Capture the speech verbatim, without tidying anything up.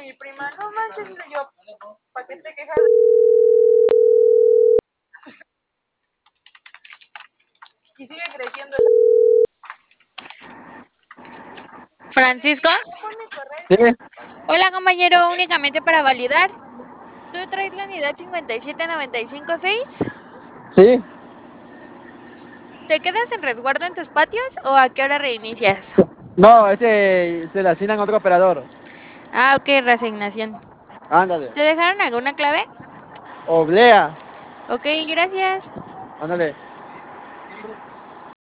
mi prima, no manches, y yo, ¿para qué te quejas? Y sigue creciendo esa... Francisco. Sí, Hola, compañero, únicamente para validar. ¿Tú traes la unidad cincuenta y siete noventa y cinco seis? sí. ¿Te quedas en resguardo en tus patios o a qué hora reinicias? No, ese se le asignan a otro operador. Ah, ok, reasignación. Ándale. ¿Te dejaron alguna clave? Oblea. Ok, gracias. Ándale.